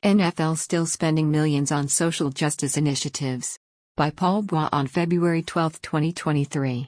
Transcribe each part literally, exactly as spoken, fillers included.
N F L still spending millions on social justice initiatives. By Paul Bois on February twelfth, twenty twenty-three.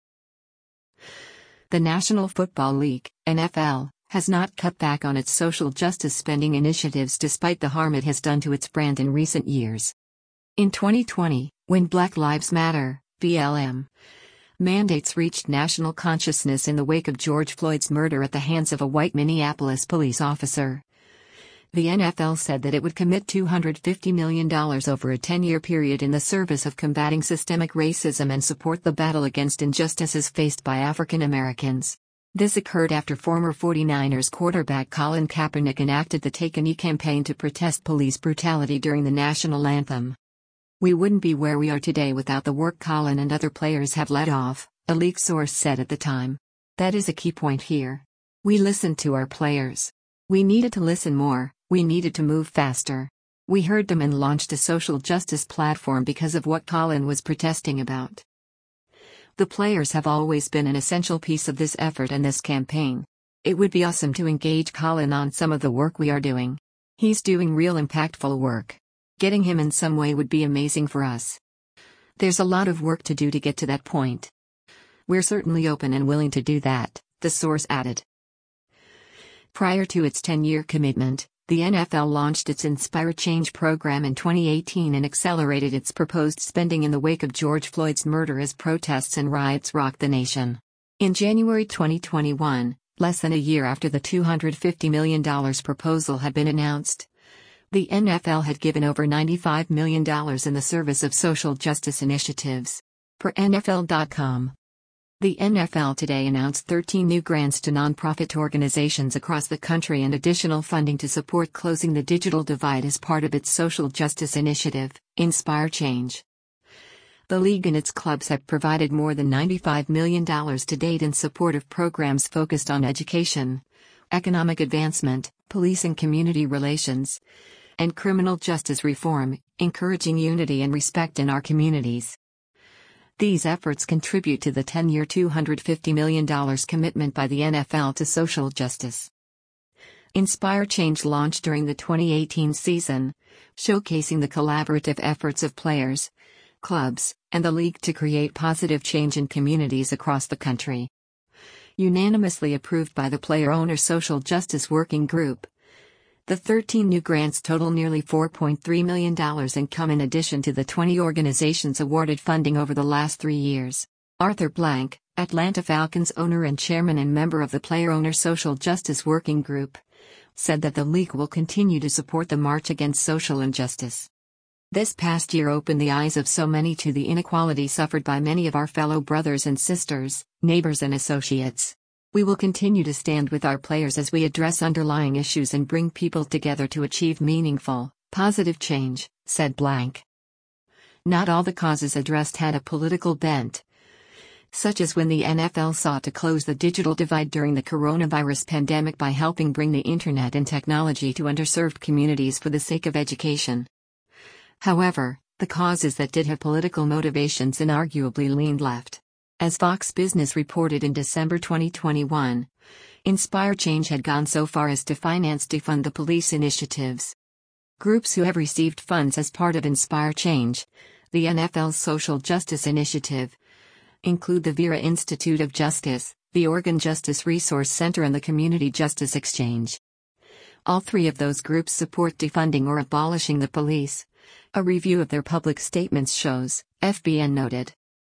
The National Football League, N F L, has not cut back on its social justice spending initiatives despite the harm it has done to its brand in recent years. In twenty twenty, when Black Lives Matter, B L M, mandates reached national consciousness in the wake of George Floyd's murder at the hands of a white Minneapolis police officer, the N F L said that it would commit two hundred fifty million dollars over a ten-year period in the service of combating systemic racism and support the battle against injustices faced by African Americans. This occurred after former forty-niners quarterback Colin Kaepernick enacted the Take a Knee campaign to protest police brutality during the national anthem. "We wouldn't be where we are today without the work Colin and other players have led off," a league source said at the time. "That is a key point here. We listened to our players. We needed to listen more. We needed to move faster. We heard them and launched a social justice platform because of what Colin was protesting about." The players have always been an essential piece of this effort and this campaign. "It would be awesome to engage Colin on some of the work we are doing. He's doing real impactful work. Getting him in some way would be amazing for us. There's a lot of work to do to get to that point. We're certainly open and willing to do that," the source added. Prior to its ten-year commitment, the N F L launched its Inspire Change program in twenty eighteen and accelerated its proposed spending in the wake of George Floyd's murder as protests and riots rocked the nation. In January twenty twenty-one, less than a year after the two hundred fifty million dollars proposal had been announced, the N F L had given over ninety-five million dollars in the service of social justice initiatives. Per N F L dot com. The N F L today announced thirteen new grants to nonprofit organizations across the country and additional funding to support closing the digital divide as part of its social justice initiative, Inspire Change. The league and its clubs have provided more than ninety-five million dollars to date in support of programs focused on education, economic advancement, police and community relations, and criminal justice reform, encouraging unity and respect in our communities. These efforts contribute to the ten-year two hundred fifty million dollars commitment by the N F L to social justice. Inspire Change launched during the twenty eighteen season, showcasing the collaborative efforts of players, clubs, and the league to create positive change in communities across the country. Unanimously approved by the Player Owner Social Justice Working Group, the thirteen new grants total nearly four point three million dollars and come in addition to the twenty organizations awarded funding over the last three years. Arthur Blank, Atlanta Falcons owner and chairman and member of the Player Owner Social Justice Working Group, said that the league will continue to support the march against social injustice. "This past year opened the eyes of so many to the inequality suffered by many of our fellow brothers and sisters, neighbors and associates. We will continue to stand with our players as we address underlying issues and bring people together to achieve meaningful, positive change," said Blank. Not all the causes addressed had a political bent, such as when the N F L sought to close the digital divide during the coronavirus pandemic by helping bring the internet and technology to underserved communities for the sake of education. However, the causes that did have political motivations inarguably leaned left. As Fox Business reported in December twenty twenty-one, Inspire Change had gone so far as to finance defund the police initiatives. Groups who have received funds as part of Inspire Change, the N F L's social justice initiative, include the Vera Institute of Justice, the Oregon Justice Resource Center and the Community Justice Exchange. All three of those groups support defunding or abolishing the police. A review of their public statements shows, F B N noted.